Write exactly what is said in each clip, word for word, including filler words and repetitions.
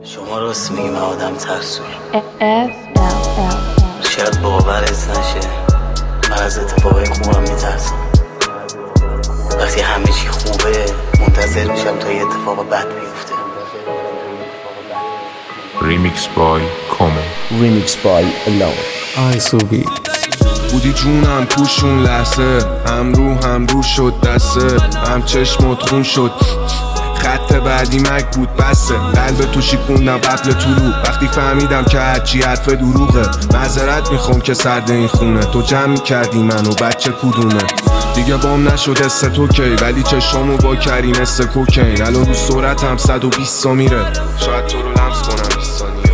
شما راست میگی، من آدم ترسوی. F-L-L شاید باورت نشه، من از اتفاقای خوبم میترسم. وقتی همه چی خوبه منتظر میشم تا یه اتفاق بد بیفته. Remix by Kome. Remix by Alone. آیسوبی بودی جونم توشون لحظه، هم رو هم رو شد دسته، هم چشمت خون شد. خط بعدی مک بود بسه، قلب تو شکوندم قبل طلوع. وقتی فهمیدم که هرچی حرف دروغه، معذرت میخوام که سرد این خونه. تو جمع کردی منو بچه کدومه دیگه بام نشد حس تو کی، ولی چشامو با کری مثل کوکین. الان رو سرعتم صد و بیست تا میره، شاید تو رو لمس کنم بیست ثانیه.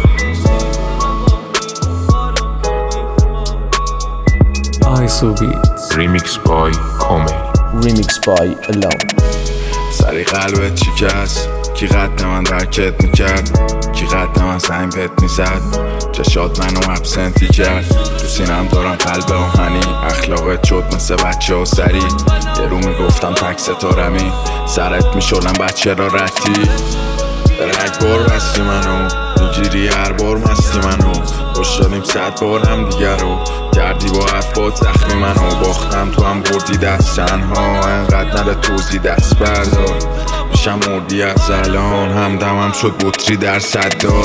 آیسوبی Remix by Kome. Remix by Alone. سری قلبت شکست، کی قد من رکت میکرد، کی قد من زنگ بهت میزد، چشات منو ابسنتی کرد. تو سینم دارم قلب آهنی، اخلاقت شد مثل بچه ها سری. یه رو میگفتم تک ستارمی، سرت میشدم بچه را رتی. رگبار بستی منو، میگیری هر بار مستی منو. خوش شدیم صد بار هم دیگر رو کردی با حرفات زخمی منو. باختم تو هم بردی دست، تنها انقدر نده توزی دست بردار. میشم مردی از الان، همدمم شد بطری در صدار.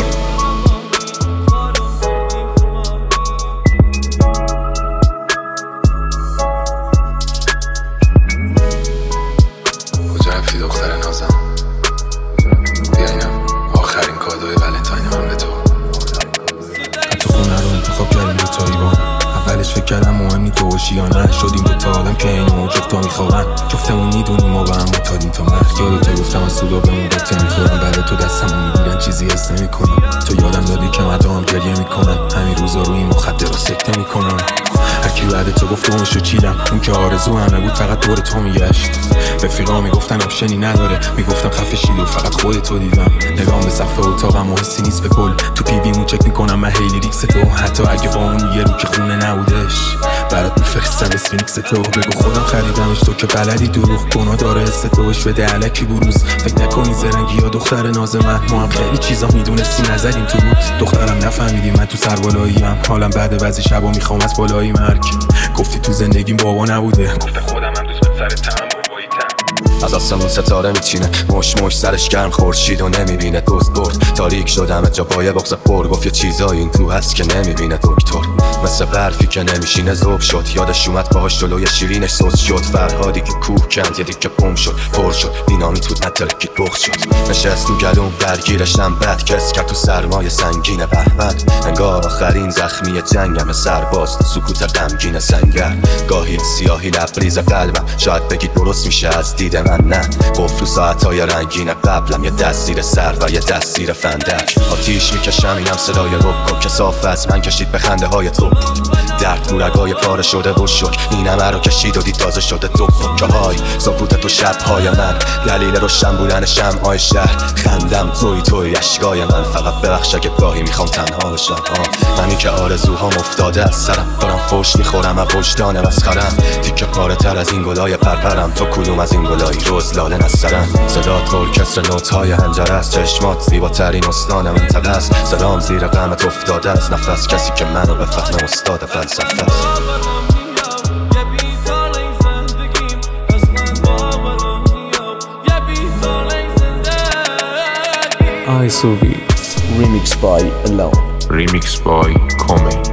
کجا رفتی دختر نازم؟ بیا اینم آخرین کادوی ولنتاین من به تو. حتی خونه رو انتخاب کردیم دوتایی با هم. اولش فکر کردم مهم نی تو باشی یا نه، شدیم دوتا آدم که اینو جفتا میخوابن. جفتمون میدونیم ما با هم متادیم تا مرگ. یادتو گفتم از سودا بمون بطه میخورم، بعد تو دستمون میگیرن چیزی حس نمیکنم. تو یادم دادی که مدام گریه میکنم، همین روزا روی این مخدر رو سکته میکنم. هرکی بعد تو گفت اونشو چیدم، اون که آرزو همه بود فقط دور تو میگشت. رفیقا میگفتن آپشنی نداره، میگفتم خفه شید و فقط خودتو دیدم. نگام به صفحه اتاقم و حسی نیست به کل، تو پیویمون چک میکنم من هیلی ریکس تو. حتی اگه با اون یه رو که خونه نبودش، برات میفرستم اسفینکس تو. بگو خودم خریدمش، تو که بلدی دروغ کنا داره حس توش بده علکی بروز. فکر نکنی زرنگی یا دختر ناز من، ما هم خیلی چیزا میدونستی نظریم تو بود. دخترم نفهمیدی من تو سربالاییم، حالم بعد بعضی شبا میخوام از بالایی مرگ. گفتی تو زندگیم بابا نبوده، گفته خودم هم دوست به سر تم از آسمون ستاره میچینه، مش مش سرش گرم خورشید و نمیبینه. دوست برد تاریک شدم جا پای بغض پر، گفت یه چیزایی این تو هست که نمیبینه دکتر. مثل برفی که نمیشینه ذوب شد، یادش اومد باهاش جلوی شیرینش سوس شد. فرهادی که کوه کند، یه دیگه پم شد پر شد، بینامی تو نترکید بغض شد. نشست تو گلوم درگیرشم بد کس کرد تو سرمای سنگین بهمن. انگار آخرین زخمی جنگم سرباز، سکوت غمگین سنگر. گاهی سیاهی لبریز قلبم، شاید بگید درست میشه از دید من نه. گفت تو ساعتهای رنگین قبلم، یه دست زیر سر و یه دست زیر فندک. آتیش میکشم اینم صدای رک که صاف از من کشید به خنده های تو. درد تو رگای پاره شده و شک، این همه رو کشید و دید تازه شده تو. که های سکوت تو شبهای من، دلیل روشن بودن شمعای شهر. خندم توی توی اشکای من، فقط ببخش اگه گاهی میخوام تنها بشم. منی که آرزوهام افتاده از سرم، دارم فوش میخورم از وجدان مسخرم. تیکه پاره تر از این گلای پرپرم، تو کدوم از این گلایی روز لاله نسترم. صدا تول کسر نوت‌های هنجره است، چشمات زیباترین استان منطقه است. سلام زیر قمت افتاده از نفس، کسی که منو بفهمه استاد فلسفه است. آیسوبی Remix by Alone. Remix by Kome.